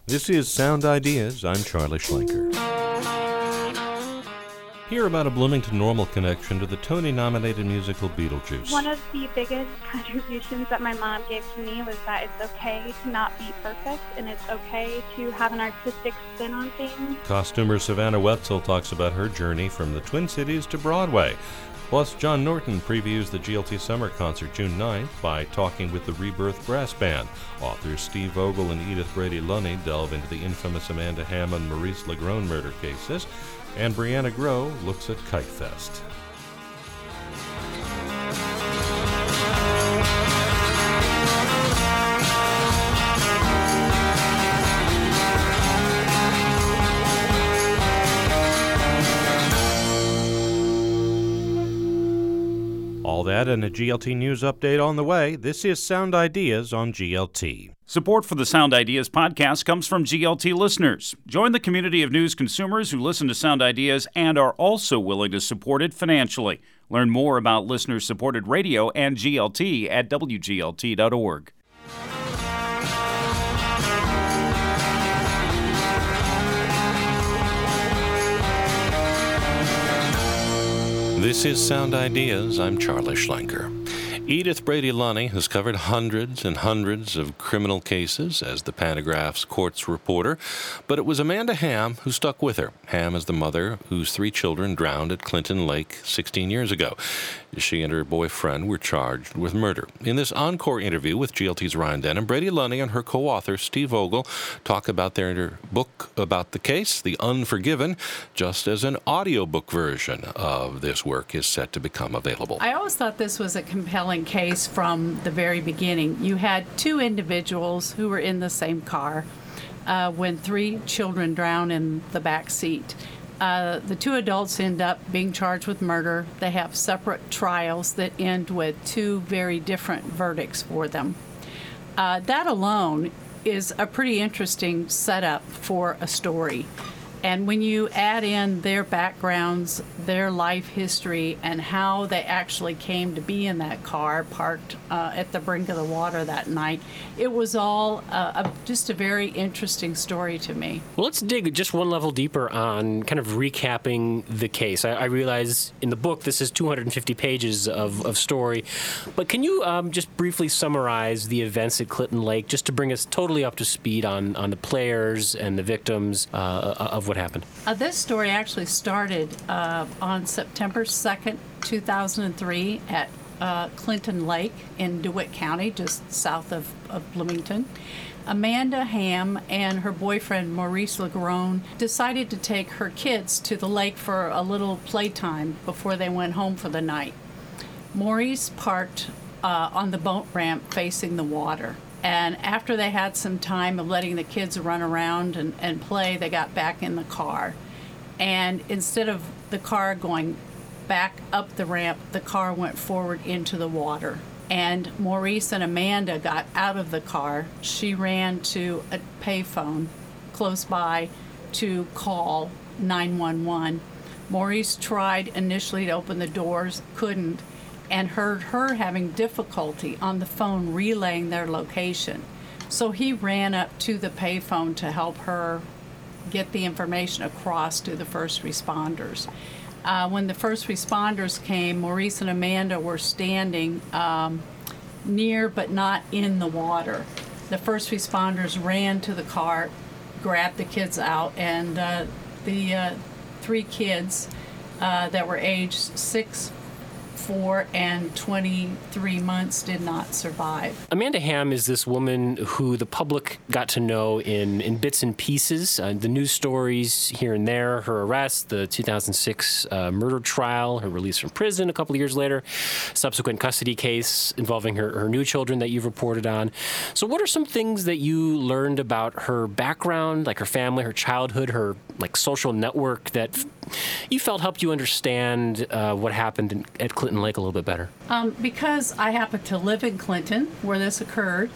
This is Sound Ideas. I'm Charlie Schlenker. Hear about a Bloomington Normal connection to the Tony-nominated musical Beetlejuice. One of the biggest contributions that my mom gave to me was that it's okay to not be perfect, and it's okay to have an artistic spin on things. Costumer Savannah Wetzel talks about her journey from the Twin Cities to Broadway. Plus, John Norton previews the GLT Summer Concert June 9th by talking with the Rebirth Brass Band. Authors Steve Vogel and Edith Brady-Lunny delve into the infamous Amanda Hamm and Maurice LeGrone murder cases. And Brianna Groh looks at Kite Fest. All that and a GLT News update on the way. This is Sound Ideas on GLT. Support for the Sound Ideas podcast comes from GLT listeners. Join the community of news consumers who listen to Sound Ideas and are also willing to support it financially. Learn more about listener-supported radio and GLT at WGLT.org. This is Sound Ideas. I'm Charlie Schlenker. Edith Brady-Lunny has covered hundreds and hundreds of criminal cases as the Pantagraph's courts reporter, but it was Amanda Hamm who stuck with her. Hamm is the mother whose 3 children drowned at Clinton Lake 16 years ago. She and her boyfriend were charged with murder. In this encore interview with GLT's Ryan Denham, Brady-Lunny and her co-author Steve Vogel talk about their book about the case, The Unforgiven, just as an audiobook version of this work is set to become available. I always thought this was a compelling case from the very beginning. You had 2 individuals who were in the same car when 3 children drowned in the back seat. The 2 adults end up being charged with murder. They have separate trials that end with 2 very different verdicts for them. That alone is a pretty interesting setup for a story. And when you add in their backgrounds, their life history, and how they actually came to be in that car parked at the brink of the water that night, it was all just a very interesting story to me. Well, let's dig just one level deeper on kind of recapping the case. I realize in the book this is 250 pages of story, but can you just briefly summarize the events at Clinton Lake just to bring us totally up to speed on the players and the victims of what happened? This story actually started on September 2nd, 2003 at Clinton Lake in DeWitt County, just south of Bloomington. Amanda Hamm and her boyfriend Maurice LeGrone decided to take her kids to the lake for a little playtime before they went home for the night. Maurice parked on the boat ramp facing the water. And after they had some time of letting the kids run around and play, they got back in the car. And instead of the car going back up the ramp, the car went forward into the water. And Maurice and Amanda got out of the car. She ran to a payphone close by to call 911. Maurice tried initially to open the doors, couldn't, and heard her having difficulty on the phone relaying their location. So he ran up to the payphone to help her get the information across to the first responders. When the first responders came, Maurice and Amanda were standing near but not in the water. The first responders ran to the car, grabbed the kids out, and the 3 kids that were aged 6, 4, and 23 months did not survive. Amanda Hamm is this woman who the public got to know in bits and pieces, the news stories here and there, her arrest, the 2006 murder trial, her release from prison a couple of years later, subsequent custody case involving her new children that you've reported on. So what are some things that you learned about her background, like her family, her childhood, her social network that you felt helped you understand what happened at Clinton Lake a little bit better? Because I happen to live in Clinton, where this occurred,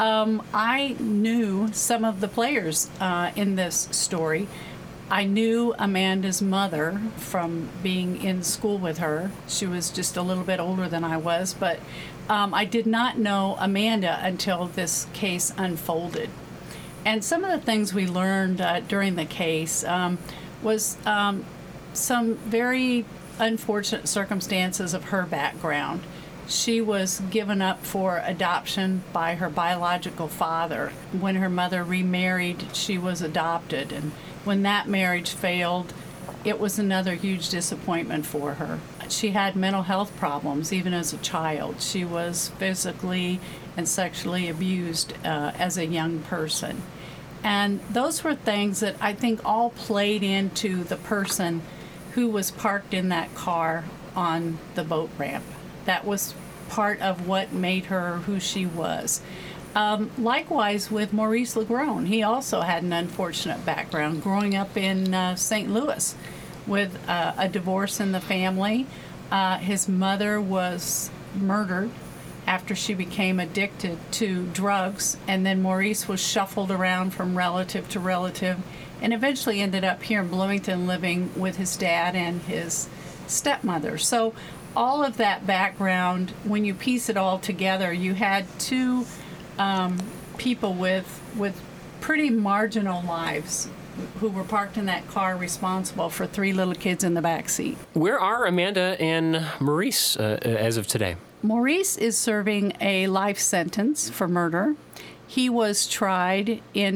I knew some of the players in this story. I knew Amanda's mother from being in school with her. She was just a little bit older than I was, but I did not know Amanda until this case unfolded. And some of the things we learned during the case was some very unfortunate circumstances of her background. She was given up for adoption by her biological father. When her mother remarried, she was adopted. And when that marriage failed, it was another huge disappointment for her. She had mental health problems even as a child. She was physically and sexually abused as a young person. And those were things that I think all played into the person who was parked in that car on the boat ramp. That was part of what made her who she was. Likewise with Maurice LeGrone. He also had an unfortunate background growing up in St. Louis with a divorce in the family. His mother was murdered after she became addicted to drugs, and then Maurice was shuffled around from relative to relative and eventually ended up here in Bloomington living with his dad and his stepmother. So all of that background, when you piece it all together, you had two people with pretty marginal lives who were parked in that car responsible for three little kids in the back seat. Where are Amanda and Maurice as of today? Maurice is serving a life sentence for murder. He was tried in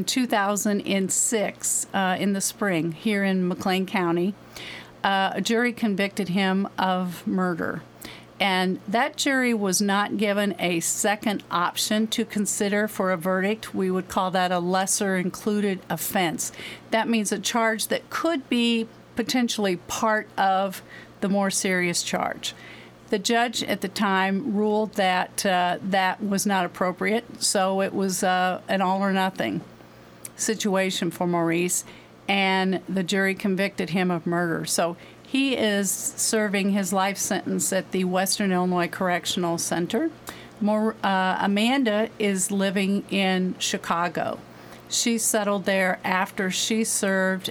2006 in the spring here in McLean County. A jury convicted him of murder. And that jury was not given a second option to consider for a verdict. We would call that a lesser included offense. That means a charge that could be potentially part of the more serious charge. The judge at the time ruled that that was not appropriate, so it was an all or nothing situation for Maurice, and the jury convicted him of murder. So he is serving his life sentence at the Western Illinois Correctional Center. Amanda is living in Chicago. She settled there after she served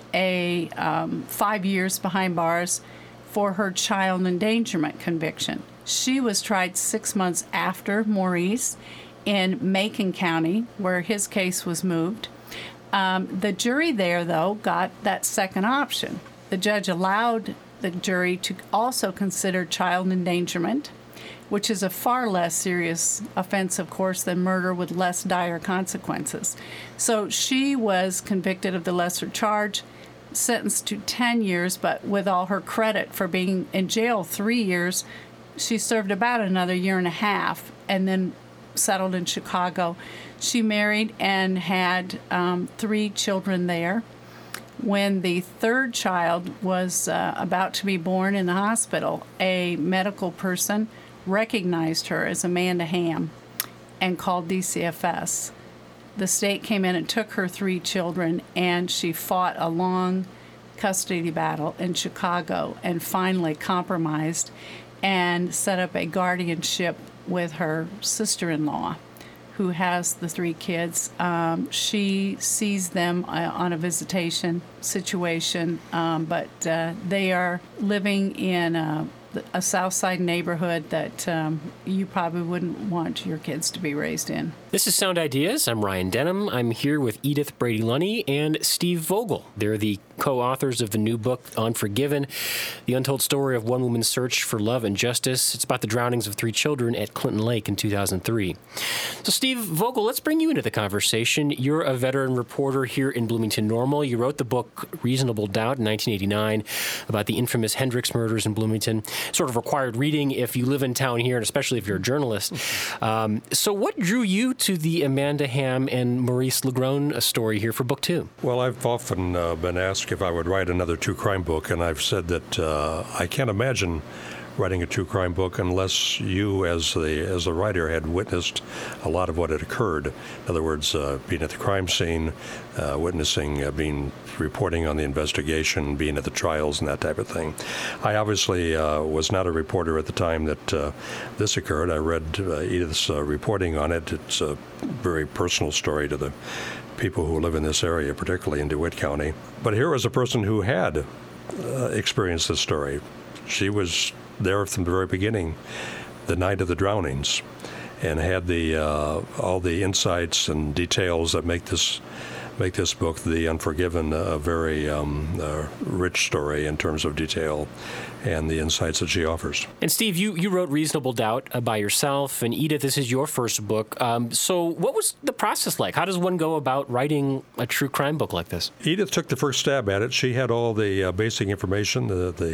5 years behind bars for her child endangerment conviction. She was tried 6 months after Maurice in Macon County, where his case was moved. The jury there, though, got that second option. The judge allowed the jury to also consider child endangerment, which is a far less serious offense, of course, than murder with less dire consequences. So she was convicted of the lesser charge, sentenced to 10 years, but with all her credit for being in jail 3 years, she served about another year and a half and then settled in Chicago. She married and had 3 children there. When the third child was about to be born in the hospital, a medical person recognized her as Amanda Ham and called DCFS. The state came in and took her 3 children, and she fought a long custody battle in Chicago and finally compromised and set up a guardianship with her sister-in-law, who has the 3 kids. She sees them on a visitation situation, but they are living in a South Side neighborhood that you probably wouldn't want your kids to be raised in. This is Sound Ideas. I'm Ryan Denham. I'm here with Edith Brady-Lunny and Steve Vogel. They're the co-authors of the new book, Unforgiven, The Untold Story of One Woman's Search for Love and Justice. It's about the drownings of 3 children at Clinton Lake in 2003. So, Steve Vogel, let's bring you into the conversation. You're a veteran reporter here in Bloomington Normal. You wrote the book Reasonable Doubt in 1989 about the infamous Hendricks murders in Bloomington. Sort of required reading if you live in town here, and especially if you're a journalist. So what drew you to the Amanda Ham and Maurice LeGrone story here for book 2? Well, I've often been asked if I would write another true crime book, and I've said that I can't imagine writing a true crime book unless you, as the writer, had witnessed a lot of what had occurred. In other words, being at the crime scene, witnessing, reporting on the investigation, being at the trials and that type of thing. I obviously was not a reporter at the time that this occurred. I read Edith's reporting on it. It's a very personal story to the people who live in this area, particularly in DeWitt County. But here was a person who had experienced this story. She was there from the very beginning, the night of the drownings, and had all the insights and details that make this make this book, The Unforgiven, a very rich story in terms of detail and the insights that she offers. And Steve, you wrote Reasonable Doubt by yourself, and Edith, this is your first book. So what was the process like? How does one go about writing a true crime book like this? Edith took the first stab at it. She had all the basic information,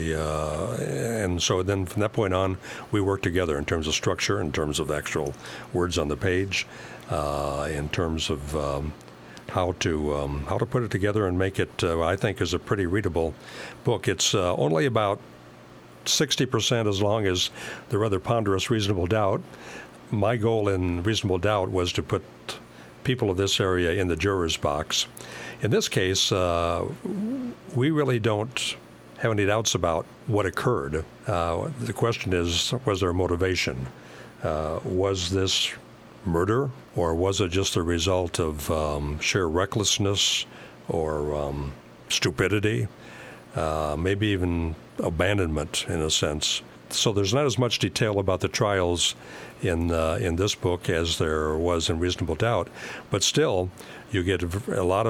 and so then from that point on, we worked together in terms of structure, in terms of actual words on the page, in terms of how to put it together and make it, I think, is a pretty readable book. It's only about 60% as long as the rather ponderous Reasonable Doubt. My goal in Reasonable Doubt was to put people of this area in the juror's box. In this case, we really don't have any doubts about what occurred. The question is, was there motivation? Was this murder, or was it just a result of sheer recklessness or stupidity, maybe even abandonment in a sense? So there's not as much detail about the trials in this book as there was in Reasonable Doubt, but still, you get a lot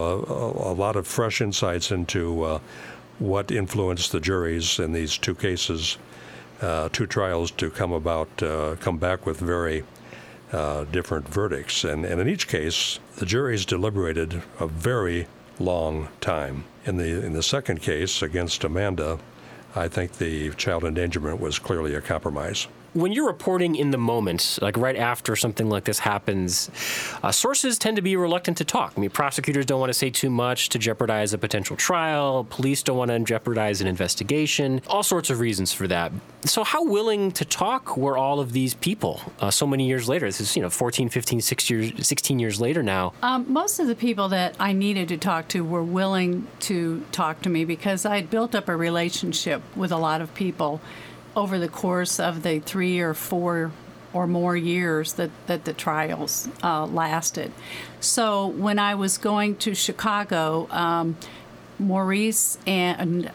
of fresh insights into what influenced the juries in these two cases, two trials, to come back with very different verdicts. And in each case, the juries deliberated a very long time. In the second case against Amanda, I think the child endangerment was clearly a compromise. When you're reporting in the moment, like right after something like this happens, sources tend to be reluctant to talk. I mean, prosecutors don't want to say too much to jeopardize a potential trial. Police don't want to jeopardize an investigation. All sorts of reasons for that. So how willing to talk were all of these people so many years later? This is, 14, 15, 16 years later now. Most of the people that I needed to talk to were willing to talk to me because I had built up a relationship with a lot of people over the course of the 3 or 4 or more years that the trials lasted. So when I was going to Chicago, Maurice and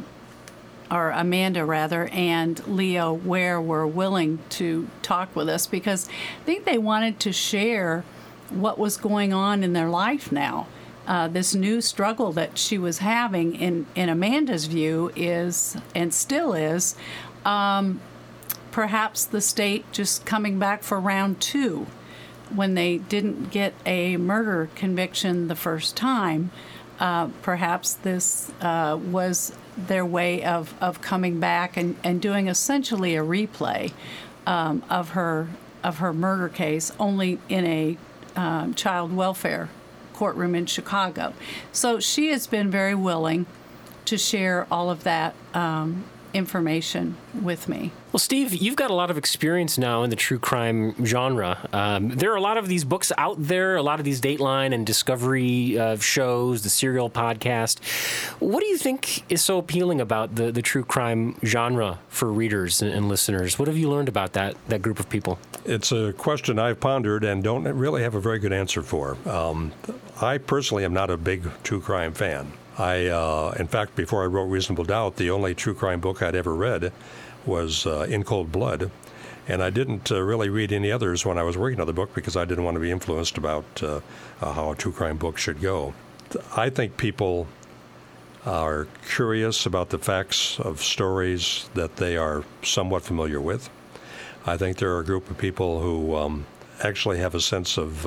or Amanda rather, and Leo Ware were willing to talk with us because I think they wanted to share what was going on in their life now. This new struggle that she was having, in Amanda's view, is, and still is, perhaps the state just coming back for round 2 when they didn't get a murder conviction the first time. Perhaps this was their way of coming back and doing essentially a replay of her murder case, only in a child welfare courtroom in Chicago. So she has been very willing to share all of that information with me. Well, Steve, you've got a lot of experience now in the true crime genre. There are a lot of these books out there, a lot of these Dateline and Discovery shows, the Serial podcast. What do you think is so appealing about the true crime genre for readers and listeners? What have you learned about that group of people? It's a question I've pondered and don't really have a very good answer for. I personally am not a big true crime fan. In fact, before I wrote Reasonable Doubt, the only true crime book I'd ever read was In Cold Blood, and I didn't really read any others when I was working on the book because I didn't want to be influenced about how a true crime book should go. I think people are curious about the facts of stories that they are somewhat familiar with. I think there are a group of people who actually have a sense of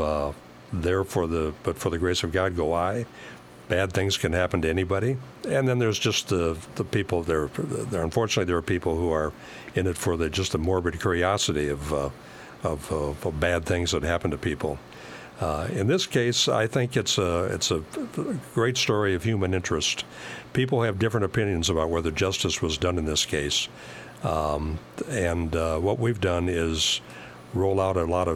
but for the grace of God go I. Bad things can happen to anybody. And then there's just the people there. Unfortunately, there are people who are in it for just the morbid curiosity of bad things that happen to people. In this case, I think it's a great story of human interest. People have different opinions about whether justice was done in this case. And what we've done is roll out a lot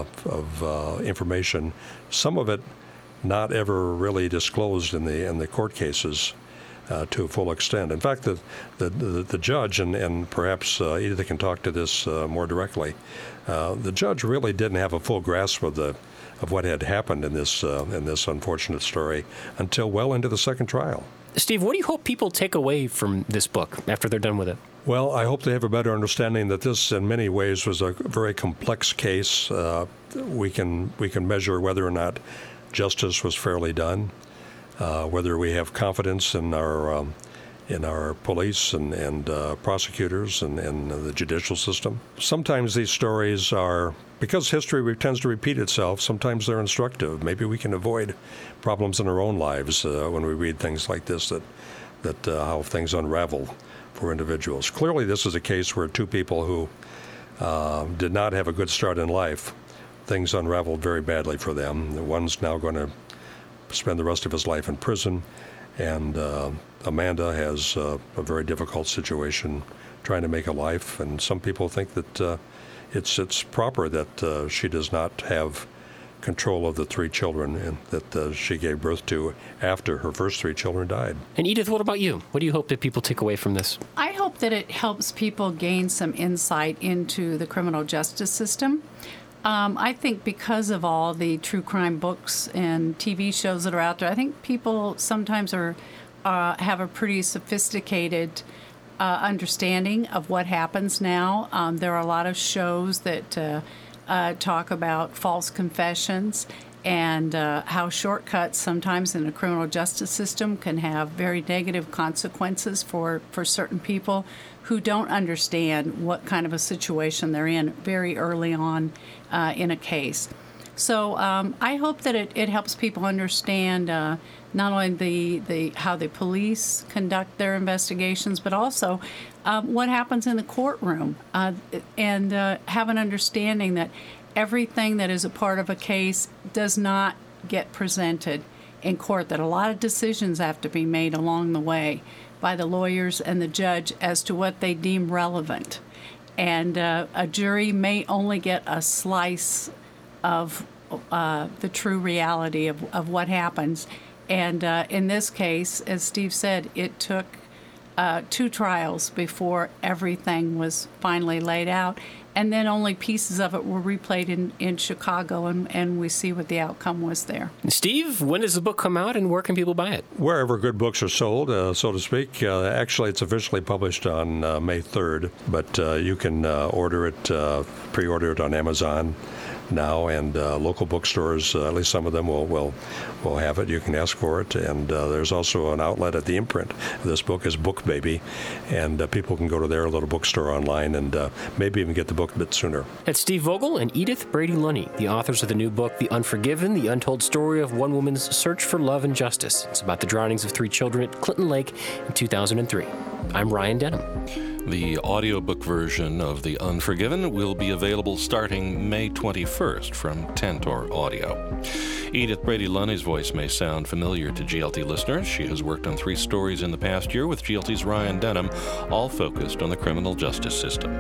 of information, some of it not ever really disclosed in the court cases to a full extent. In fact, the judge, and perhaps Edith can talk to this more directly, the judge really didn't have a full grasp of what had happened in this unfortunate story until well into the second trial. Steve, what do you hope people take away from this book after they're done with it? Well, I hope they have a better understanding that this, in many ways, was a very complex case. We can measure whether or not justice was fairly done, whether we have confidence in our police and prosecutors and the judicial system. Sometimes these stories are, because history tends to repeat itself, sometimes they're instructive. Maybe we can avoid problems in our own lives when we read things like this, that how things unravel for individuals. Clearly, this is a case where two people who did not have a good start in life, things unraveled very badly for them. One's now going to spend the rest of his life in prison, and Amanda has a very difficult situation trying to make a life, and some people think that it's proper that she does not have control of the three children that she gave birth to after her first three children died. And Edith, what about you? What do you hope that people take away from this? I hope that it helps people gain some insight into the criminal justice system. I think because of all the true crime books and TV shows that are out there, I think people sometimes have a pretty sophisticated understanding of what happens now. There are a lot of shows that talk about false confessions and how shortcuts sometimes in the criminal justice system can have very negative consequences for certain people who don't understand what kind of a situation they're in very early on in a case. So I hope that it helps people understand not only the how the police conduct their investigations, but also what happens in the courtroom, and have an understanding that everything that is a part of a case does not get presented in court, that a lot of decisions have to be made along the way by the lawyers and the judge as to what they deem relevant. And a jury may only get a slice of the true reality of what happens. And in this case, as Steve said, it took 2 trials before everything was finally laid out. And then only pieces of it were replayed in Chicago, and we see what the outcome was there. Steve, when does the book come out, and where can people buy it? Wherever good books are sold, so to speak. Actually, it's officially published on May 3rd, but you can pre-order it on Amazon now, and local bookstores, at least some of them will have it. You can ask for it, and there's also an outlet at the imprint. This book is Book Baby, and people can go to their little bookstore online and maybe even get the book a bit sooner. That's Steve Vogel and Edith Brady Lunny, the authors of the new book, The Unforgiven, The Untold Story of One Woman's Search for Love and Justice. It's about the drownings of 3 children at Clinton Lake in 2003. I'm Ryan Denham. The audiobook version of The Unforgiven will be available starting May 21st from Tantor Audio. Edith Brady Lunny's voice may sound familiar to GLT listeners. She has worked on 3 stories in the past year with GLT's Ryan Denham, all focused on the criminal justice system.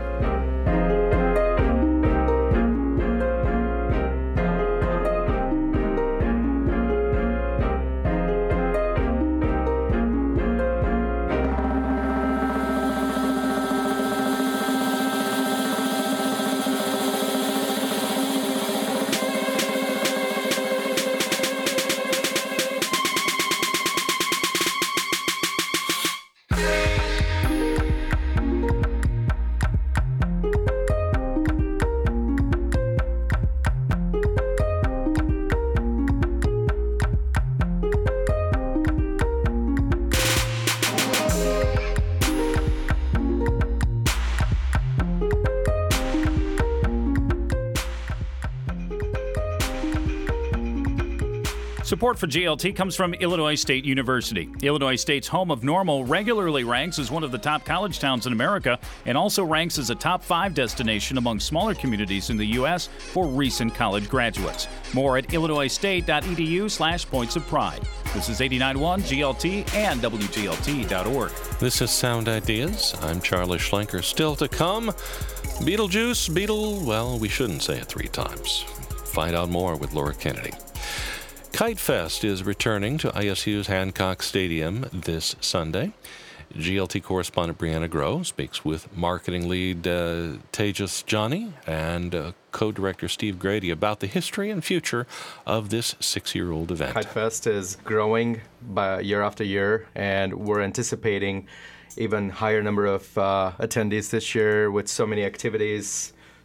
Support for GLT comes from Illinois State University. Illinois State's home of Normal regularly ranks as one of the top college towns in America and also ranks as a top 5 destination among smaller communities in the U.S. for recent college graduates. More at illinoisstate.edu/points of pride. This is 89.1 GLT and WGLT.org. This is Sound Ideas. I'm Charlie Schlenker. Still to come, Beetlejuice, well, we shouldn't say it 3 times. Find out more with Laura Kennedy. Kite Fest is returning to ISU's Hancock Stadium this Sunday. GLT correspondent Brianna Groh speaks with marketing lead Tejas Johnny and co-director Steve Grady about the history and future of this 6-year-old event. Kite Fest is growing by year after year, and we're anticipating even higher number of attendees this year with so many activities,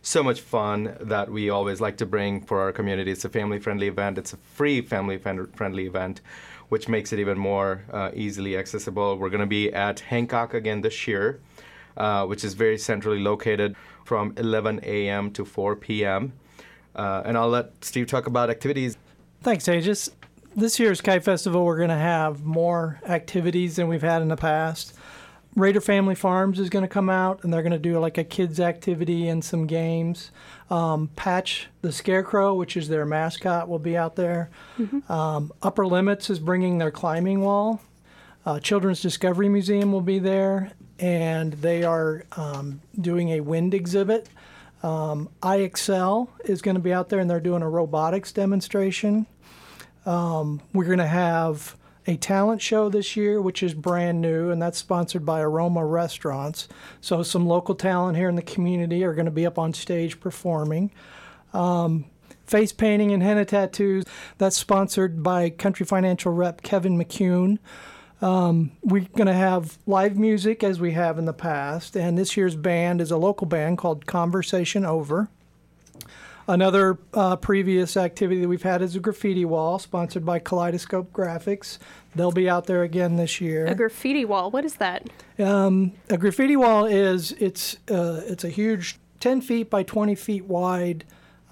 so much fun that we always like to bring for our community. It's a family-friendly event. It's a free family-friendly event, which makes it even more easily accessible. We're going to be at Hancock again this year, which is very centrally located from 11 a.m. to 4 p.m. And I'll let Steve talk about activities. Thanks, Tejas. This year's Kite Festival, we're going to have more activities than we've had in the past. Raider Family Farms is going to come out, and they're going to do like a kids activity and some games. Patch the Scarecrow, which is their mascot, will be out there. Upper Limits is bringing their climbing wall. Children's Discovery Museum will be there, and they are doing a wind exhibit. IXL is going to be out there, and they're doing a robotics demonstration. We're going to have a talent show this year, which is brand new, and that's sponsored by Aroma Restaurants. So some local talent here in the community are going to be up on stage performing. Face painting and henna tattoos, that's sponsored by Country Financial rep Kevin McCune. We're going to have live music as we have in the past, and this year's band is a local band called Conversation Over. Another previous activity that we've had is a graffiti wall, sponsored by Kaleidoscope Graphics. They'll be out there again this year. A graffiti wall, what is that? A graffiti wall it's a huge 10 feet by 20 feet wide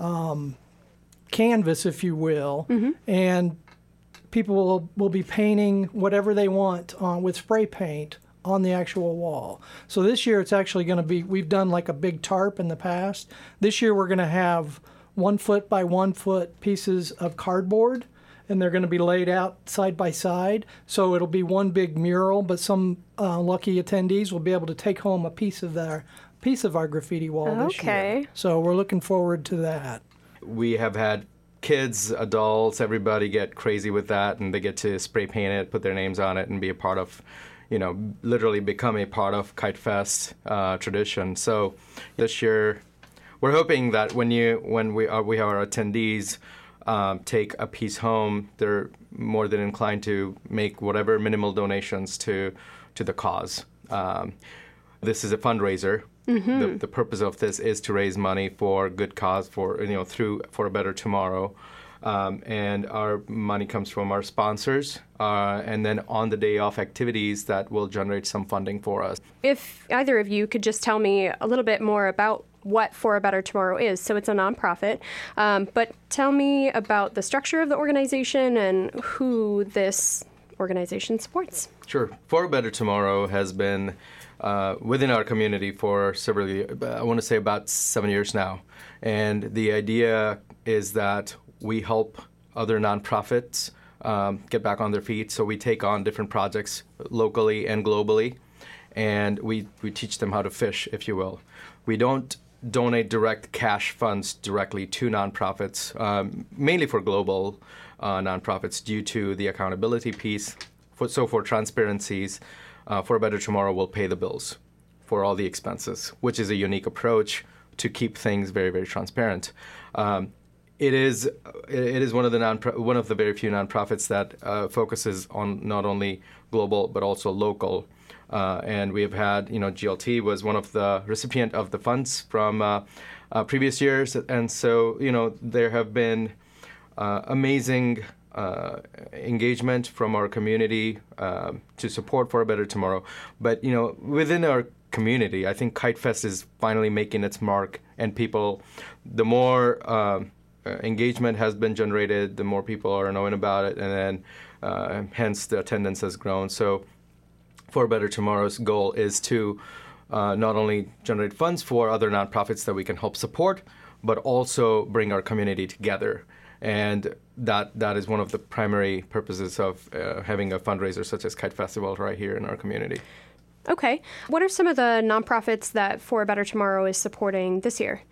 canvas, if you will, and people will be painting whatever they want with spray paint on the actual wall. So this year it's actually going to be, we've done like a big tarp in the past. This year we're going to have 1 foot by 1 foot pieces of cardboard, and they're going to be laid out side by side. So it'll be one big mural, but some lucky attendees will be able to take home a piece of our graffiti wall this year. So we're looking forward to that. We have had kids, adults, everybody get crazy with that, and they get to spray paint it, put their names on it, and be a part of, literally become a part of Kite Fest tradition. So this year, we're hoping that when we have our attendees take a piece home, they're more than inclined to make whatever minimal donations to the cause. This is a fundraiser. The purpose of this is to raise money for good cause, for a better tomorrow, and our money comes from our sponsors, and then on the day off activities that will generate some funding for us. If either of you could just tell me a little bit more about what For a Better Tomorrow is. So it's a nonprofit, but tell me about the structure of the organization and who this organization supports. Sure. For a Better Tomorrow has been within our community for several years, I want to say about 7 years now. And the idea is that we help other nonprofits get back on their feet. So we take on different projects locally and globally, and we teach them how to fish, if you will. We don't donate direct cash funds directly to nonprofits, mainly for global nonprofits due to the accountability piece. For transparencies, For a Better Tomorrow will pay the bills for all the expenses, which is a unique approach to keep things very, very transparent. It is one of the very few nonprofits that focuses on not only global but also local. And we have had, GLT was one of the recipient of the funds from previous years, and so there have been amazing engagement from our community to support For a Better Tomorrow. But within our community, I think Kite Fest is finally making its mark, and the more engagement has been generated, the more people are knowing about it, and then hence the attendance has grown. So For a Better Tomorrow's goal is to not only generate funds for other nonprofits that we can help support, but also bring our community together. And that is one of the primary purposes of having a fundraiser such as Kite Festival right here in our community. Okay. What are some of the nonprofits that For a Better Tomorrow is supporting this year?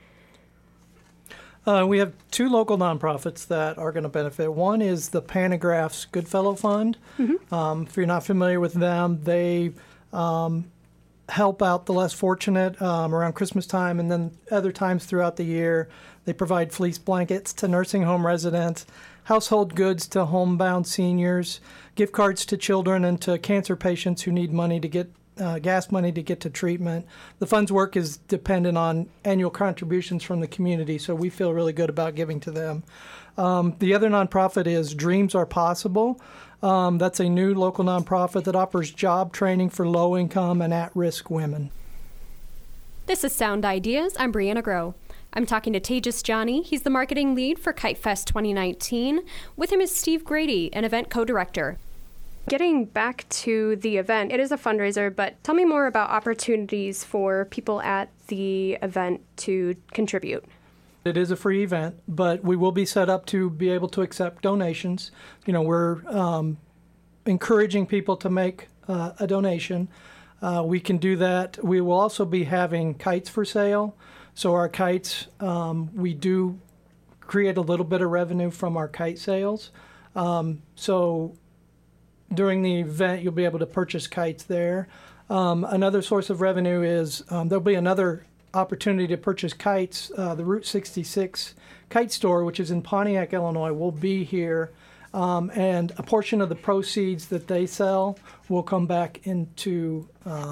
We have two local nonprofits that are going to benefit. One is the Panagraphs Goodfellow Fund. If you're not familiar with them, they help out the less fortunate around Christmas time, and then other times throughout the year. They provide fleece blankets to nursing home residents, household goods to homebound seniors, gift cards to children and to cancer patients who need money to get gas money to get to treatment. The fund's work is dependent on annual contributions from the community, so we feel really good about giving to them. The other nonprofit is Dreams Are Possible. That's a new local nonprofit that offers job training for low-income and at-risk women. This is Sound Ideas. I'm Brianna Groh. I'm talking to Tejas Johnny. He's the marketing lead for Kite Fest 2019. With him is Steve Grady, an event co-director. Getting back to the event, it is a fundraiser, but tell me more about opportunities for people at the event to contribute. It is a free event, but we will be set up to be able to accept donations. We're encouraging people to make a donation. We can do that. We will also be having kites for sale. So our kites, we do create a little bit of revenue from our kite sales. So during the event, you'll be able to purchase kites there. Another source of revenue is there'll be another opportunity to purchase kites. The Route 66 kite store, which is in Pontiac, Illinois, will be here. And a portion of the proceeds that they sell will come back into,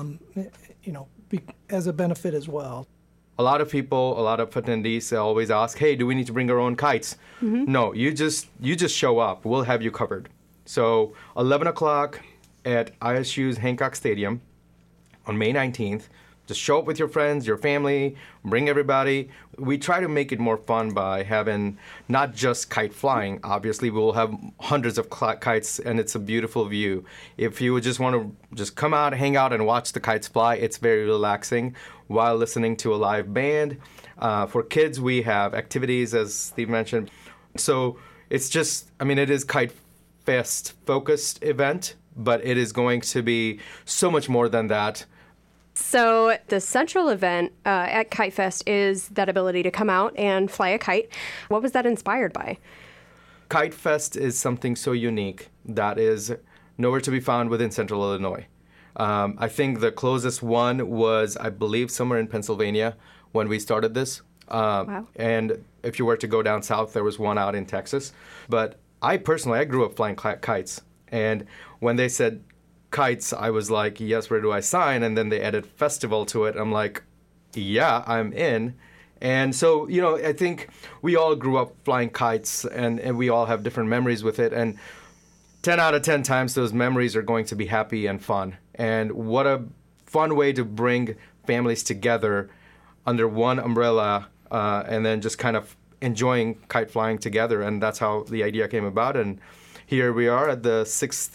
as a benefit as well. A lot of people, a lot of attendees always ask, hey, do we need to bring our own kites? Mm-hmm. No, you just show up. We'll have you covered. So 11 o'clock at ISU's Hancock Stadium on May 19th. Just show up with your friends, your family, bring everybody. We try to make it more fun by having not just kite flying. Obviously, we'll have hundreds of kites, and it's a beautiful view. If you would just want to just come out, hang out, and watch the kites fly, it's very relaxing while listening to a live band. For kids, we have activities, as Steve mentioned. So it's just, it is Kite Fest focused event, but it is going to be so much more than that. So the central event at Kite Fest is that ability to come out and fly a kite. What was that inspired by? Kite Fest is something so unique that is nowhere to be found within Central Illinois. I think the closest one was, I believe, somewhere in Pennsylvania when we started this. Wow. And if you were to go down south, there was one out in Texas. But I grew up flying kites. And when they said kites, I was like, yes, where do I sign? And then they added festival to it. I'm like, yeah, I'm in. And so, I think we all grew up flying kites and we all have different memories with it. And 10 out of 10 times, those memories are going to be happy and fun. And what a fun way to bring families together under one umbrella and then just kind of enjoying kite flying together. And that's how the idea came about. And here we are at the sixth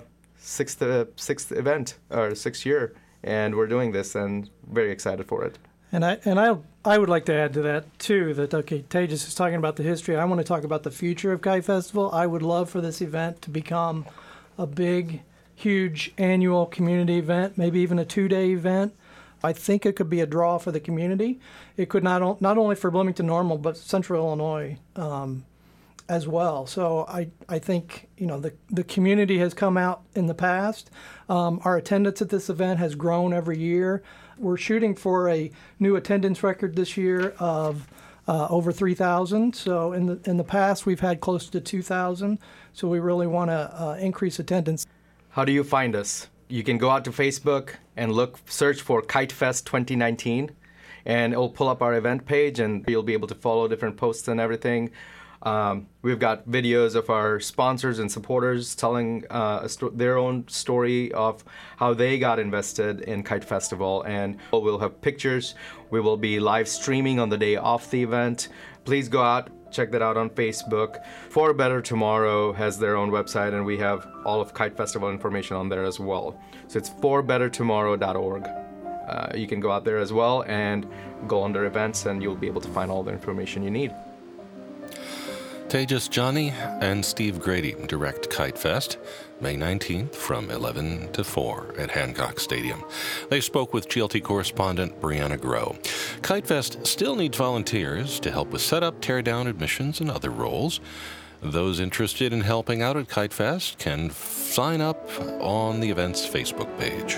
event, or sixth year, and we're doing this and very excited for it. And I would like to add to that too, that Tejas is talking about the history. I want to talk about the future of Kite Festival. I would love for this event to become a big, huge annual community event, maybe even a 2-day event. I think it could be a draw for the community. It could not only for Bloomington Normal, but Central Illinois as well. So I think the community has come out in the past. Our attendance at this event has grown every year. We're shooting for a new attendance record this year of over 3,000. So in the past we've had close to 2,000. So we really want to increase attendance. How do you find us? You can go out to Facebook and search for Kite Fest 2019, and it'll pull up our event page, and you'll be able to follow different posts and everything. We've got videos of our sponsors and supporters telling their own story of how they got invested in Kite Festival, and we'll have pictures. We will be live streaming on the day of the event. Please go out, check that out on Facebook. For Better Tomorrow has their own website, and we have all of Kite Festival information on there as well. So it's forbettertomorrow.org. You can go out there as well and go under events, and you'll be able to find all the information you need. Tejas Johnny and Steve Grady direct Kite Fest, May 19th from 11 to 4 at Hancock Stadium. They spoke with GLT correspondent Brianna Groh. Kite Fest still needs volunteers to help with setup, tear down, admissions, and other roles. Those interested in helping out at Kite Fest can sign up on the event's Facebook page.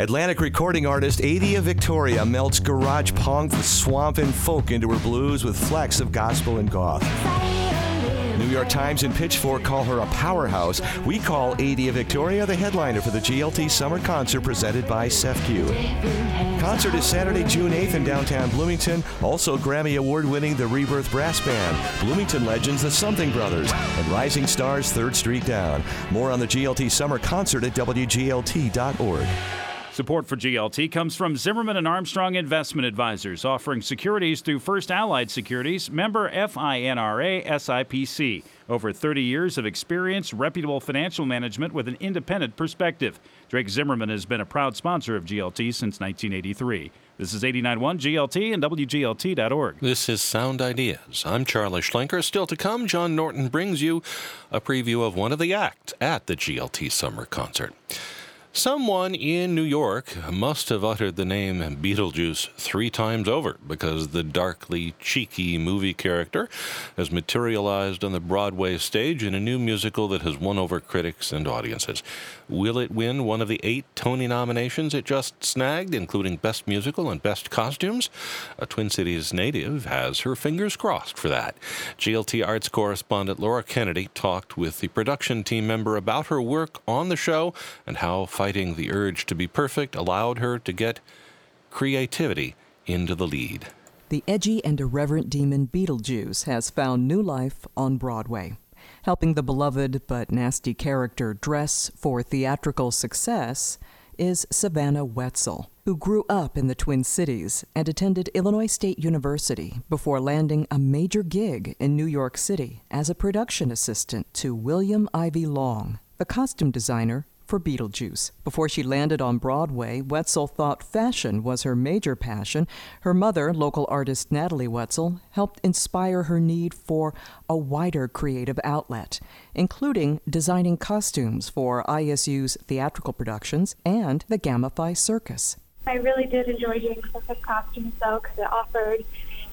Atlantic recording artist Adia Victoria melts garage punk, swamp, and folk into her blues with flecks of gospel and goth. New York Times and Pitchfork call her a powerhouse. We call Adia Victoria the headliner for the GLT Summer Concert presented by SEFCU. Concert is Saturday, June 8th in downtown Bloomington. Also Grammy Award-winning The Rebirth Brass Band, Bloomington legends The Something Brothers, and Rising Stars 3rd Street Down. More on the GLT Summer Concert at WGLT.org. Support for GLT comes from Zimmerman and Armstrong Investment Advisors, offering securities through First Allied Securities, member FINRA SIPC. Over 30 years of experience, reputable financial management with an independent perspective. Drake Zimmerman has been a proud sponsor of GLT since 1983. This is 89.1 GLT and WGLT.org. This is Sound Ideas. I'm Charlie Schlenker. Still to come, John Norton brings you a preview of one of the acts at the GLT Summer Concert. Someone in New York must have uttered the name Beetlejuice 3 times over because the darkly cheeky movie character has materialized on the Broadway stage in a new musical that has won over critics and audiences. Will it win one of the 8 Tony nominations it just snagged, including Best Musical and Best Costumes? A Twin Cities native has her fingers crossed for that. GLT Arts correspondent Laura Kennedy talked with the production team member about her work on the show and how fighting the urge to be perfect allowed her to get creativity into the lead. The edgy and irreverent demon Beetlejuice has found new life on Broadway, helping the beloved but nasty character dress for theatrical success is Savannah Wetzel, who grew up in the Twin Cities and attended Illinois State University before landing a major gig in New York City as a production assistant to William Ivy Long, the costume designer for Beetlejuice. Before she landed on Broadway, Wetzel thought fashion was her major passion. Her mother, local artist Natalie Wetzel, helped inspire her need for a wider creative outlet, including designing costumes for ISU's theatrical productions and the Gamify Circus. I really did enjoy doing circus costumes, though, because it offered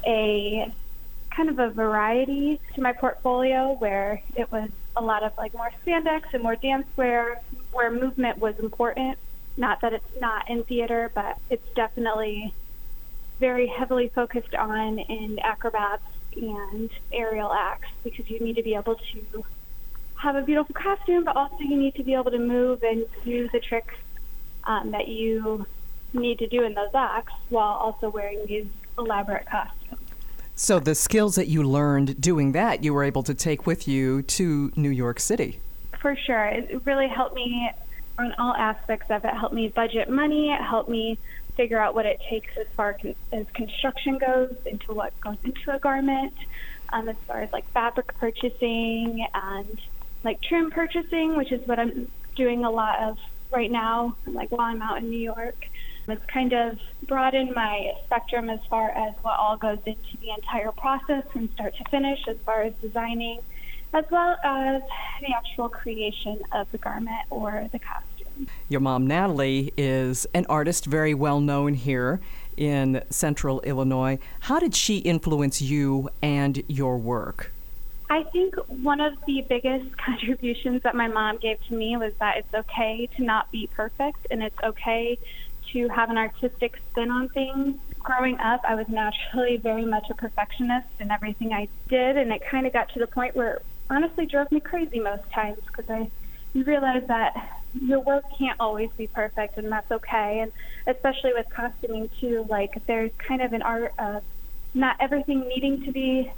a kind of a variety to my portfolio where it was a lot of more spandex and more dance wear, where movement was important. Not that it's not in theater, but it's definitely very heavily focused on in acrobats and aerial acts, because you need to be able to have a beautiful costume, but also you need to be able to move and do the tricks that you need to do in those acts while also wearing these elaborate costumes. So the skills that you learned doing that, you were able to take with you to New York City. For sure. It really helped me on all aspects of it. It helped me budget money. It helped me figure out what it takes as far as construction goes, into what goes into a garment, as far as fabric purchasing and trim purchasing, which is what I'm doing a lot of right now, while I'm out in New York. It's kind of broadened my spectrum as far as what all goes into the entire process from start to finish, as far as designing, as well as the actual creation of the garment or the costume. Your mom, Natalie, is an artist very well known here in Central Illinois. How did she influence you and your work? I think one of the biggest contributions that my mom gave to me was that it's okay to not be perfect, and it's okay to have an artistic spin on things. Growing up, I was naturally very much a perfectionist in everything I did, and it kind of got to the point where it honestly drove me crazy most times, because you realize that your work can't always be perfect, and that's okay. And especially with costuming too, there's kind of an art of not everything needing to be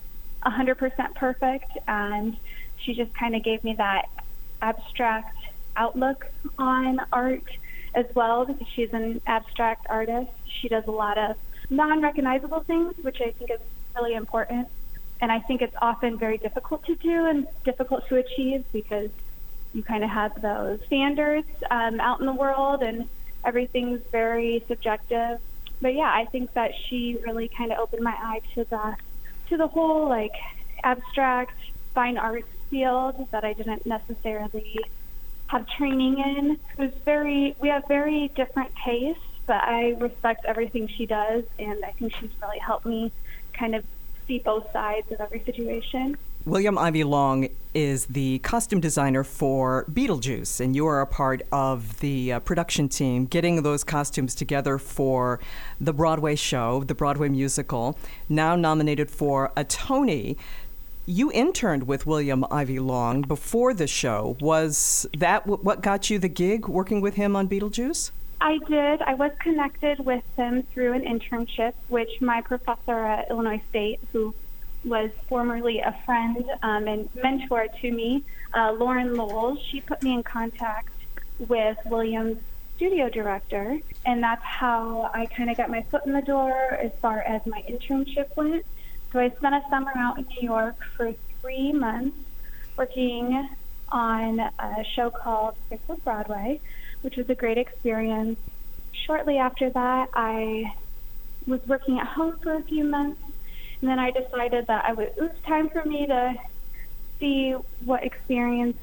100% perfect, and she just kind of gave me that abstract outlook on art as well, because she's an abstract artist. She does a lot of non-recognizable things, which I think is really important. And I think it's often very difficult to do and difficult to achieve, because you kind of have those standards out in the world, and everything's very subjective. But yeah, I think that she really kind of opened my eye to the whole abstract fine arts field that I didn't necessarily have training in. We have very different tastes, but I respect everything she does, and I think she's really helped me kind of see both sides of every situation. William Ivey Long is the costume designer for Beetlejuice, and you are a part of the production team getting those costumes together for the Broadway show, the Broadway musical, now nominated for a Tony. You interned with William Ivey Long before the show. Was that what got you the gig, working with him on Beetlejuice? I did. I was connected with him through an internship, which my professor at Illinois State, who was formerly a friend and mentor to me, Lauren Lowell, she put me in contact with William's studio director, and that's how I kind of got my foot in the door as far as my internship went. So I spent a summer out in New York for 3 months working on a show called Six of Broadway, which was a great experience. Shortly after that, I was working at home for a few months, and then I decided that it was time for me to see what experience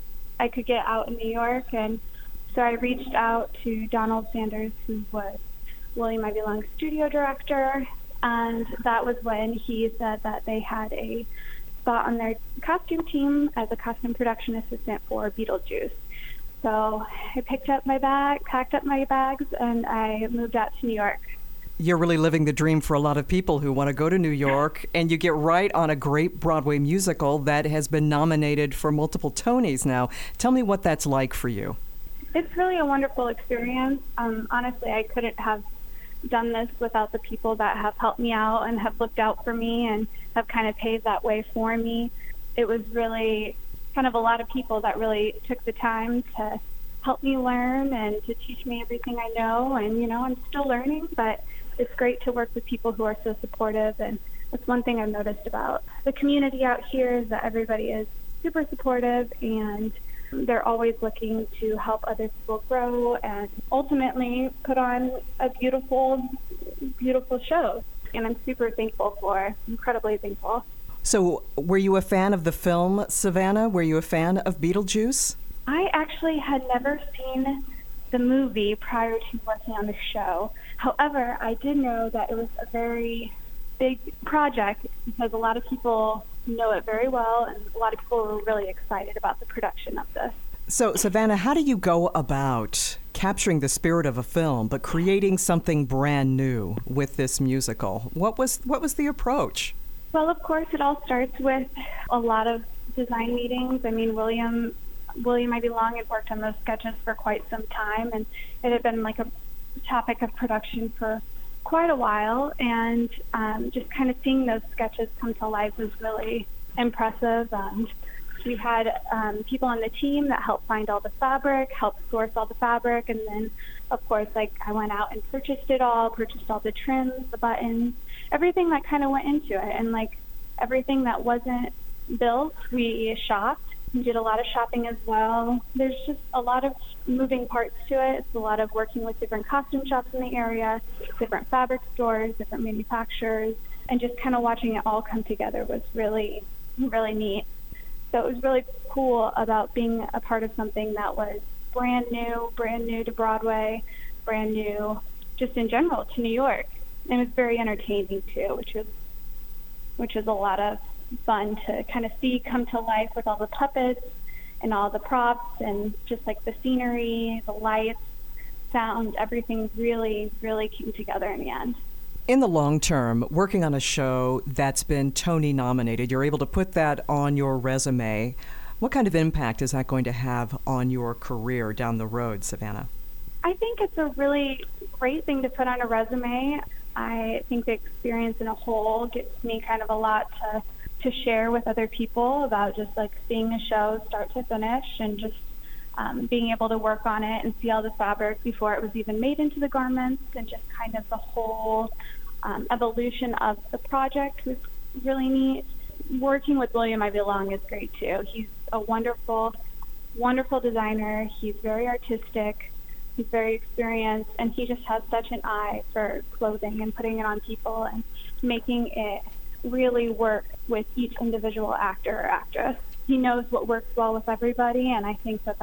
I could get out in New York. And so I reached out to Donald Sanders, who was William Ivey Long's studio director, and that was when he said that they had a spot on their costume team as a costume production assistant for Beetlejuice. So I packed up my bags, and I moved out to New York. You're really living the dream for a lot of people who want to go to New York, and you get right on a great Broadway musical that has been nominated for multiple Tonys now. Tell me what that's like for you. It's really a wonderful experience. Honestly, I couldn't have done this without the people that have helped me out and have looked out for me and have kind of paved that way for me. It was really kind of a lot of people that really took the time to help me learn and to teach me everything I know. And, I'm still learning, but it's great to work with people who are so supportive. And that's one thing I've noticed about the community out here is that everybody is super supportive, and they're always looking to help other people grow and ultimately put on a beautiful, beautiful show. And I'm incredibly thankful. So were you a fan of the film, Savannah? Were you a fan of Beetlejuice? I actually had never seen the movie prior to working on the show. However, I did know that it was a very big project because a lot of people know it very well, and a lot of people were really excited about the production of this. So, Savannah, how do you go about capturing the spirit of a film but creating something brand new with this musical? What was the approach? Well, of course, it all starts with a lot of design meetings. I mean, William Ivey Long had worked on those sketches for quite some time, and it had been like a topic of production for quite a while, and just kind of seeing those sketches come to life was really impressive. We had people on the team that helped find all the fabric, helped source all the fabric, and then, of course, I went out and purchased all the trims, the buttons, everything that kind of went into it. And everything that wasn't built, we shopped. We did a lot of shopping as well. There's just a lot of moving parts to it. It's a lot of working with different costume shops in the area, different fabric stores, different manufacturers, and just kind of watching it all come together was really, really neat. So it was really cool about being a part of something that was brand new to Broadway, brand new just in general to New York. And it was very entertaining too, which was a lot of fun to kind of see come to life with all the puppets and all the props and just the scenery, the lights, sound, everything really, really came together in the end. In the long term, working on a show that's been Tony nominated, you're able to put that on your resume. What kind of impact is that going to have on your career down the road, Savannah? I think it's a really great thing to put on a resume. I think the experience in a whole gets me kind of a lot to share with other people about just seeing a show start to finish and just being able to work on it and see all the fabric before it was even made into the garments, and just kind of the whole evolution of the project was really neat. Working with William Ivey Long is great too. He's a wonderful, wonderful designer. He's very artistic. He's very experienced, and he just has such an eye for clothing and putting it on people and making it really work with each individual actor or actress. He knows what works well with everybody, and I think that that's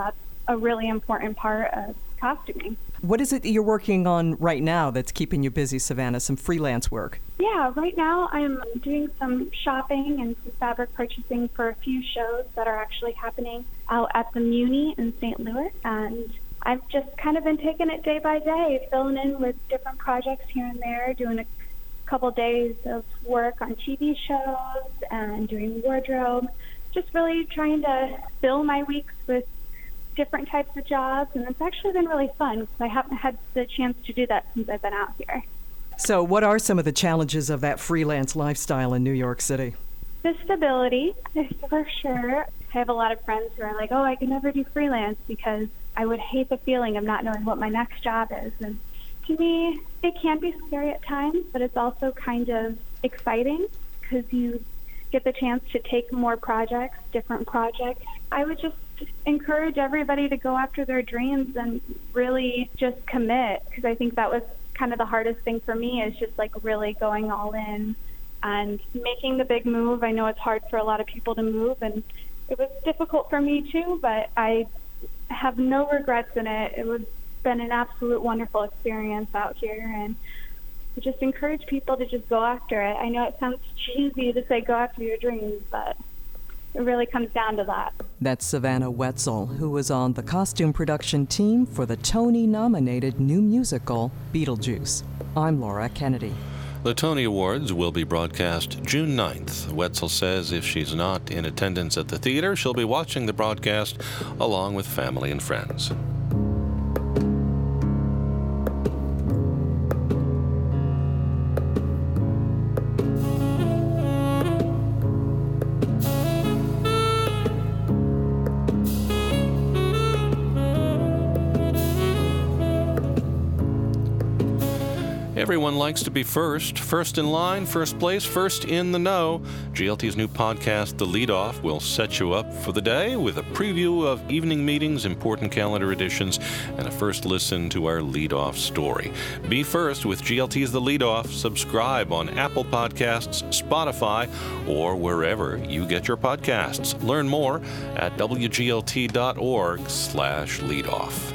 a really important part of costuming. What is it that you're working on right now that's keeping you busy, Savannah? Some freelance work? Yeah, right now I'm doing some shopping and some fabric purchasing for a few shows that are actually happening out at the Muni in St. Louis. And I've just kind of been taking it day by day, filling in with different projects here and there, doing a couple days of work on TV shows and doing wardrobe, just really trying to fill my weeks with different types of jobs, and it's actually been really fun because I haven't had the chance to do that since I've been out here. So what are some of the challenges of that freelance lifestyle in New York City? The stability, for sure. I have a lot of friends who are like, oh, I can never do freelance because I would hate the feeling of not knowing what my next job is. And to me, it can be scary at times, but it's also kind of exciting because you get the chance to take more projects, different projects. I would just encourage everybody to go after their dreams and really just commit, because I think that was kind of the hardest thing for me, is just like really going all in and making the big move. I know it's hard for a lot of people to move, and it was difficult for me too, but I have no regrets in it. It was been an absolute wonderful experience out here, and I just encourage people to just go after it. I know it sounds cheesy to say go after your dreams, but it really comes down to that. That's Savannah Wetzel, who was on the costume production team for the Tony-nominated new musical, Beetlejuice. I'm Laura Kennedy. The Tony Awards will be broadcast June 9th. Wetzel says if she's not in attendance at the theater, she'll be watching the broadcast along with family and friends. Everyone likes to be first. First in line, first place, first in the know. GLT's new podcast, The Lead Off, will set you up for the day with a preview of evening meetings, important calendar editions, and a first listen to our Lead Off story. Be first with GLT's The Lead Off. Subscribe on Apple Podcasts, Spotify, or wherever you get your podcasts. Learn more at wglt.org/leadoff.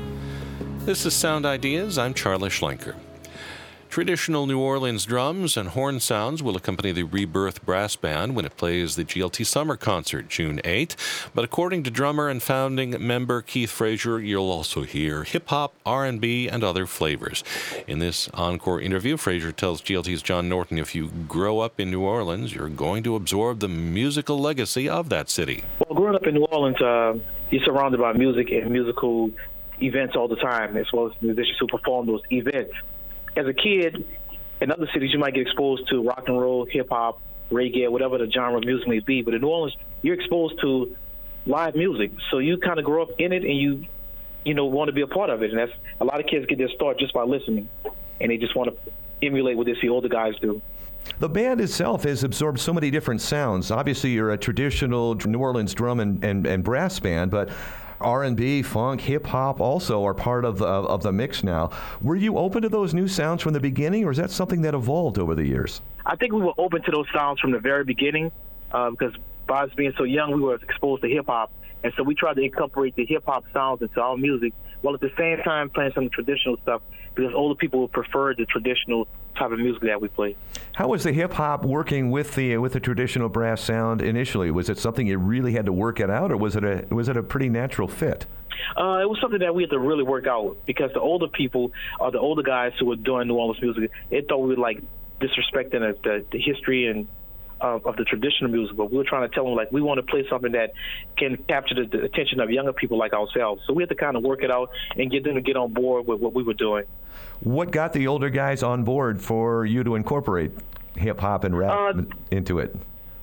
This is Sound Ideas. I'm Charlie Schlenker. Traditional New Orleans drums and horn sounds will accompany the Rebirth Brass Band when it plays the GLT Summer Concert June 8. But according to drummer and founding member Keith Frazier, you'll also hear hip-hop, R&B, and other flavors. In this encore interview, Frazier tells GLT's John Norton if you grow up in New Orleans, you're going to absorb the musical legacy of that city. Well, growing up in New Orleans, you're surrounded by music and musical events all the time, as well as musicians who perform those events. As a kid, in other cities, you might get exposed to rock and roll, hip-hop, reggae, whatever the genre of music may be. But in New Orleans, you're exposed to live music. So you kind of grow up in it, and you want to be a part of it. And that's a lot of kids get their start just by listening, and they just want to emulate what they see older guys do. The band itself has absorbed so many different sounds. Obviously, you're a traditional New Orleans drum and brass band, but R&B, funk, hip-hop also are part of the mix now. Were you open to those new sounds from the beginning, or is that something that evolved over the years? I think we were open to those sounds from the very beginning because by us being so young, we were exposed to hip-hop. And so we tried to incorporate the hip-hop sounds into our music, while at the same time playing some traditional stuff, because older people would prefer the traditional type of music that we play. How was the hip-hop working with the traditional brass sound initially? Was it something you really had to work it out, or was it a pretty natural fit? It was something that we had to really work out, because the older people, the older guys who were doing New Orleans music, they thought we were like disrespecting the history and of the traditional music, but we were trying to tell them, like, we want to play something that can capture the attention of younger people like ourselves. So we had to kind of work it out and get them to get on board with what we were doing. What got the older guys on board for you to incorporate hip-hop and rap into it?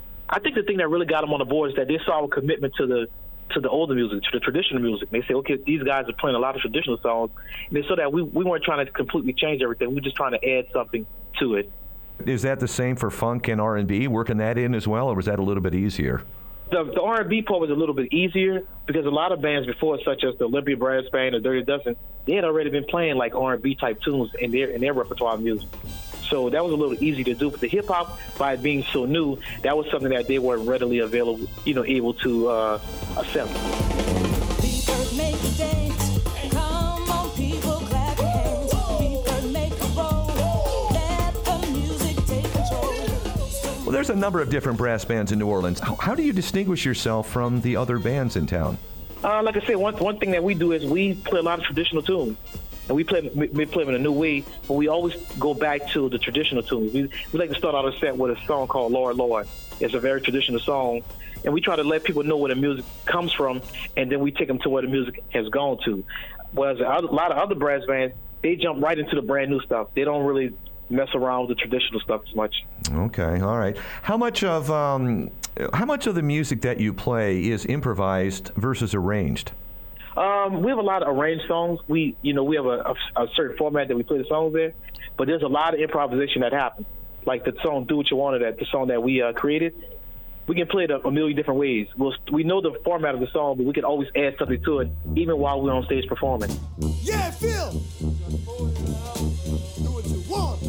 I think the thing that really got them on the board is that they saw a commitment to the older music, to the traditional music. They say, okay, these guys are playing a lot of traditional songs, and they saw that we weren't trying to completely change everything. We were just trying to add something to it. Is that the same for funk and R&B, working that in as well, or was that a little bit easier? The R&B part was a little bit easier because a lot of bands before, such as the Olympia Brass Band or Dirty Dozen, they had already been playing like R&B type tunes in their repertoire of music. So that was a little easy to do. But the hip-hop, by it being so new, that was something that they weren't readily able to accept. Well, there's a number of different brass bands in New Orleans. How do you distinguish yourself from the other bands in town? Like I said, one thing that we do is we play a lot of traditional tunes. And we play them in a new way, but we always go back to the traditional tunes. We like to start out a set with a song called Lord, Lord. It's a very traditional song. And we try to let people know where the music comes from, and then we take them to where the music has gone to. Whereas a lot of other brass bands, they jump right into the brand new stuff. They don't really mess around with the traditional stuff as much. Okay, all right. How much of the music that you play is improvised versus arranged? We have a lot of arranged songs. We have a certain format that we play the songs in, but there's a lot of improvisation that happens. Like the song "Do What You Wanted," the song that we created. We can play it a million different ways. We know the format of the song, but we can always add something to it, even while we're on stage performing. Yeah, Phil. Do what you want.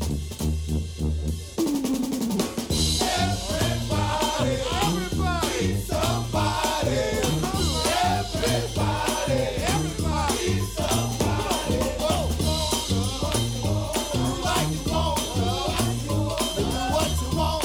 Everybody, somebody. Everybody, somebody. Like you want, do what you want.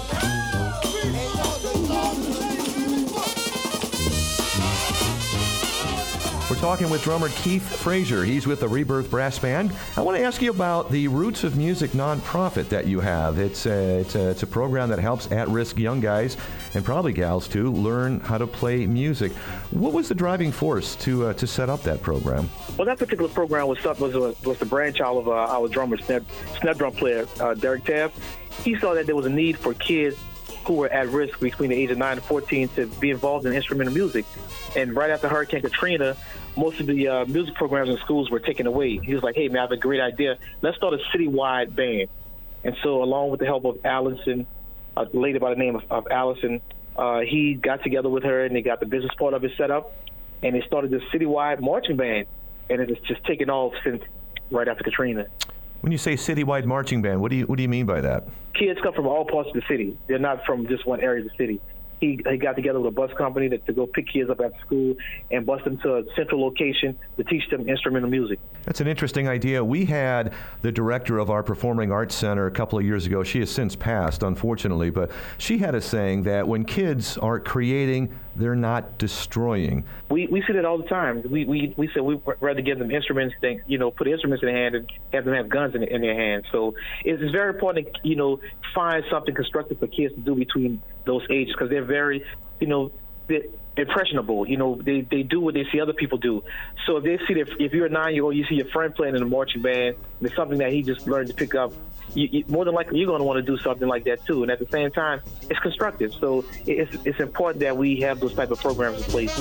We're talking with drummer Keith Frazier. He's with the Rebirth Brass Band. I want to ask you about the Roots of Music nonprofit that you have. It's a program that helps at-risk young guys, and probably gals too, learn how to play music. What was the driving force to set up that program? Well, that particular program was the brainchild of our drummer, snare drum player, Derek Tabb. He saw that there was a need for kids who were at risk between the age of 9 and 14 to be involved in instrumental music. And right after Hurricane Katrina, most of the music programs in schools were taken away. He was like, hey, man, I have a great idea. Let's start a citywide band. And so along with the help of Allison, a lady by the name of Allison, he got together with her, and they got the business part of it set up, and they started this citywide marching band. And it's just taken off since right after Katrina. When you say citywide marching band, what do you mean by that? Kids come from all parts of the city. They're not from just one area of the city. He got together with a bus company to go pick kids up after school and bus them to a central location to teach them instrumental music. That's an interesting idea. We had the director of our Performing Arts Center a couple of years ago. She has since passed, unfortunately, but she had a saying that when kids are creating, they're not destroying. We see that all the time. We said we'd rather give them instruments than, put instruments in their hand and have them have guns in their hands. So it's very important to, find something constructive for kids to do between those ages, because they're very, they're impressionable. They do what they see other people do. So if they see that, if you're a 9-year-old, you see your friend playing in a marching band, and it's something that he just learned to pick up, more than likely you're going to want to do something like that too. And at the same time, it's constructive. So it's important that we have those type of programs in place.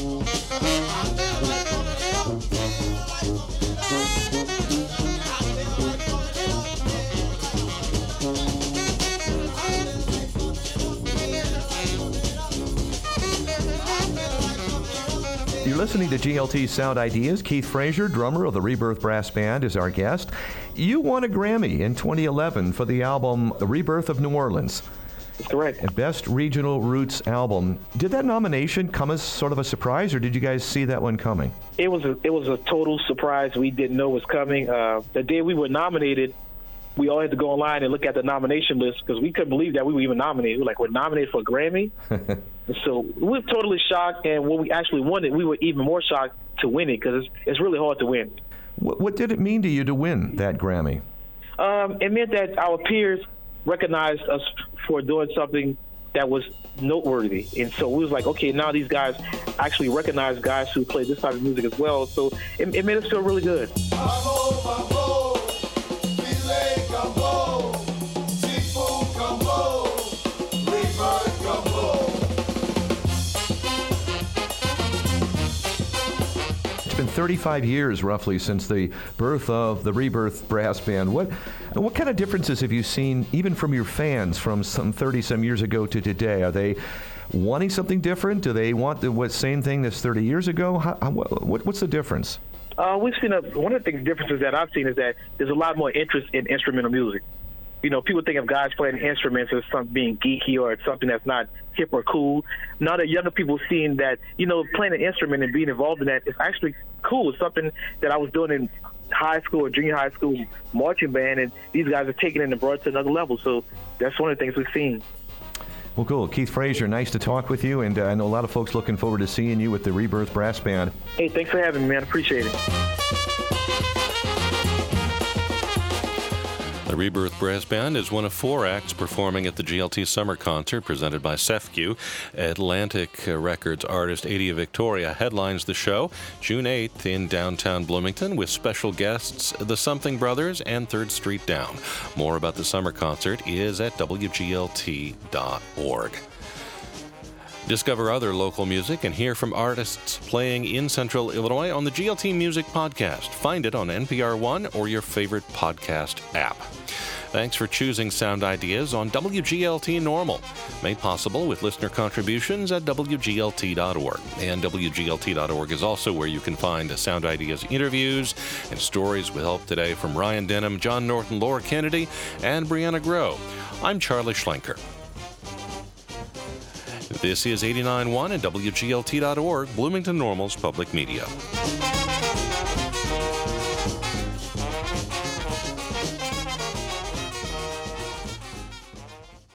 You're listening to GLT Sound Ideas. Keith Frazier, drummer of the Rebirth Brass Band, is our guest. You won a Grammy in 2011 for the album The Rebirth of New Orleans. That's correct. Best Regional Roots Album. Did that nomination come as sort of a surprise, or did you guys see that one coming? It was a total surprise. We didn't know it was coming. The day we were nominated, we all had to go online and look at the nomination list because we couldn't believe that we were even nominated. We're nominated for a Grammy? So we were totally shocked, and when we actually won it, we were even more shocked to win it because it's really hard to win. What did it mean to you to win that Grammy? It meant that our peers recognized us for doing something that was noteworthy. And so we was like, okay, now these guys actually recognize guys who play this type of music as well. So it made us feel really good. It's been 35 years, roughly, since the birth of the Rebirth Brass Band. What kind of differences have you seen, even from your fans, from some 30-some years ago to today? Are they wanting something different? Do they want the same thing as 30 years ago? What's the difference? We've seen one of the differences that I've seen is that there's a lot more interest in instrumental music. people think of guys playing instruments as something being geeky or it's something that's not hip or cool. Now that younger people seeing that, playing an instrument and being involved in that is actually cool. It's something that I was doing in high school or junior high school marching band, and these guys are taking it and brought it to another level. So that's one of the things we've seen. Well, cool. Keith Frazier, nice to talk with you, and I know a lot of folks looking forward to seeing you with the Rebirth Brass Band. Hey, thanks for having me, man. Appreciate it. The Rebirth Brass Band is one of 4 acts performing at the GLT Summer Concert presented by CEFCU. Atlantic Records artist Adia Victoria headlines the show June 8th in downtown Bloomington with special guests the Something Brothers and 3rd Street Down. More about the summer concert is at WGLT.org. Discover other local music and hear from artists playing in Central Illinois on the GLT Music Podcast. Find it on NPR One or your favorite podcast app. Thanks for choosing Sound Ideas on WGLT Normal, made possible with listener contributions at WGLT.org. And WGLT.org is also where you can find Sound Ideas interviews and stories with help today from Ryan Denham, John Norton, Laura Kennedy, and Brianna Groh. I'm Charlie Schlenker. This is 89.1 and WGLT.org, Bloomington Normal's public media.